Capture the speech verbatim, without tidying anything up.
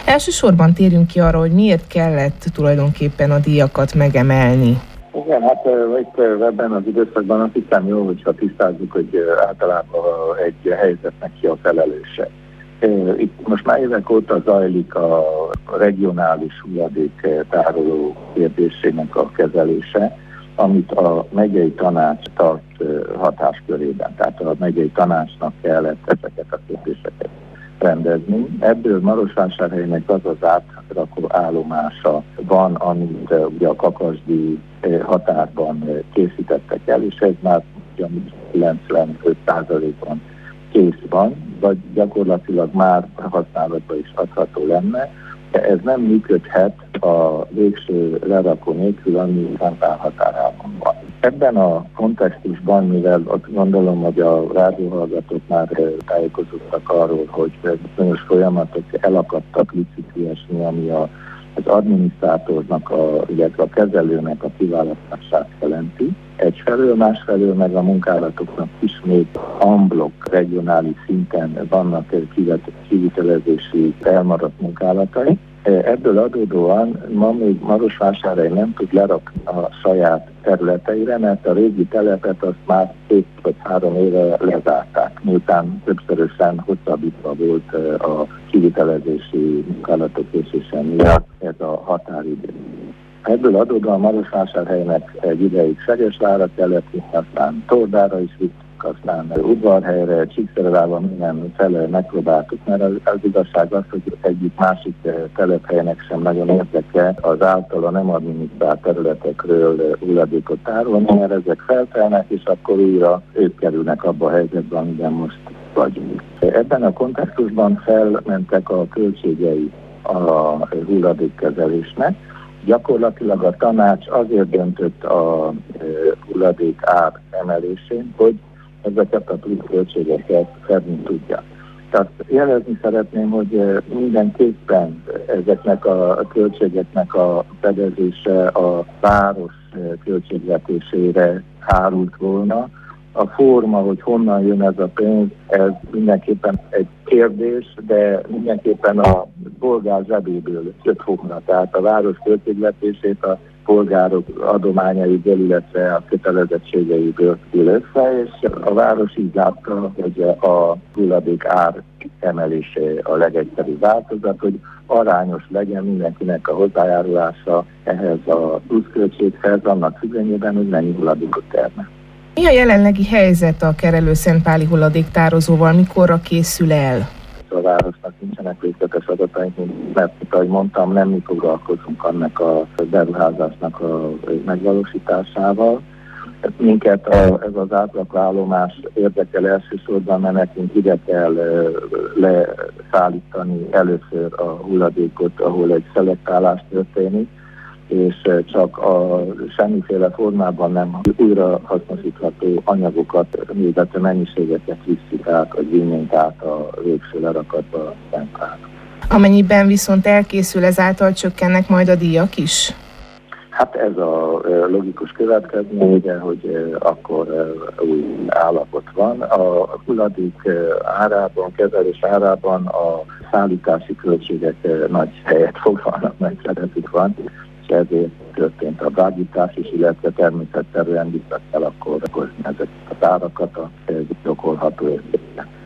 Elsősorban térjünk ki arra, hogy miért kellett tulajdonképpen a díjakat megemelni. Igen, hát itt ebben az időszakban azt hiszem jó, hogyha tisztázzuk, hogy általában egy helyzetnek ki a felelőse. Itt most már évek óta zajlik a regionális hulladéktároló kérdésének a kezelése, amit a megyei tanács tart hatáskörében. Tehát a megyei tanácsnak kellett ezeket a kérdéseket rendezni. Ebből Marosvásárhelynek az az átrakó állomása van, amit ugye a kakasdi határban készítettek el, és ez már kilencvenöt százalékon kész van, vagy gyakorlatilag már használatba is adható lenne, de ez nem működhet a végső lerakó nélkül, ami Szentpál határában van. Ebben a kontextusban, mivel ott gondolom, hogy a rádióhallgatók már tájékozottak arról, hogy bizonyos folyamatok elakadtak licitálni, ami a, az adminisztrátornak, a, illetve a kezelőnek a kiválasztását jelenti. Egyfelől, másfelől meg a munkálatoknak ismét unblock regionális szinten vannak kivitelezési elmaradt munkálatai. Ebből adódóan ma még Marosvásárhely nem tud lerakni a saját területeire, mert a régi telepet azt már két vagy három éve lezárták, miután többszörösen hosszabbítva volt a kivitelezési munkálatok készítése miatt ez a határidő. Ebből adódóan Marosvásárhelynek egy ideig Segesvárra kellett, aztán Tordára is vittük, aztán Udvarhelyre, Csíkszeredában minden fele megpróbáltuk, mert az, az igazság az, hogy egyik másik telephelynek sem nagyon érdeke az általa nem adminisztrált területekről hulladékot tárolni, mert ezek feltelnek, és akkor újra ők kerülnek abba a helyzetbe, amiben most vagyunk. Ebben a kontextusban felmentek a költségei a hulladékkezelésnek. Gyakorlatilag a tanács azért döntött a hulladék ár emelésén, hogy ezeket a plusz költségeket fedni tudja. Tehát jelezni szeretném, hogy mindenképpen ezeknek a költségeknek a fedezése a város költségvetésére hárult volna. A forma, hogy honnan jön ez a pénz, ez mindenképpen egy kérdés, de mindenképpen a polgár zsebéből jött volna. Tehát a város költségvetését a polgárok adományaiből, illetve a kötelezettségeiből ül össze, és a város így látta, hogy a hulladék ár emelése a legegyszerűbb változat, hogy arányos legyen mindenkinek a hozzájárulása ehhez a pluszköltséghez, annak függvényében, hogy mennyi hulladékot termel. Mi a jelenlegi helyzet a Kerelő-Szentpáli hulladéktározóval, mikorra készül el? A városnak nincsenek részletes adataink, mert, ahogy mondtam, nem mi foglalkozunk annak a beruházásnak a megvalósításával. Minket a, ez az átlakállomás érdekel elsősorban, mert nekünk ide kell leszállítani először a hulladékot, ahol egy szelektálás történik, és csak a semmiféle formában nem újra hasznosítható anyagokat, illetve mennyiségeket visszük át, vagy vinnénk át a végső lerakatba Szentpálra. Amennyiben viszont elkészül, ezáltal csökkennek majd a díjak is? Hát ez a logikus következménye, hogy akkor új állapot van. A hulladék árában, kezelés árában a szállítási költségek nagy helyet foglalnak, nagy szerepük van, és ezért történt a drágítás is, illetve természetszerűen vissza kell akkor okozni ezeket az árakat a gyakorlható értékben.